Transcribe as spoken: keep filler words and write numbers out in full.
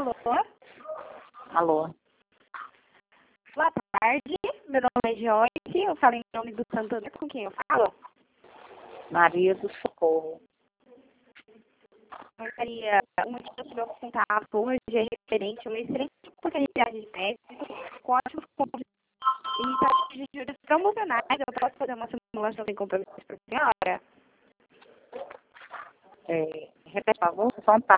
Alô? Alô? Boa tarde, meu nome é Joyce, eu falo em nome do Santander, com quem eu falo? Maria do Socorro. Maria, o motivo do meu contato hoje é referente a uma excelente oportunidade de médico com ótimos pontos e taxas de juros promocionais. Eu posso fazer uma simulação sem compromisso para a senhora? É, repete, por favor, só um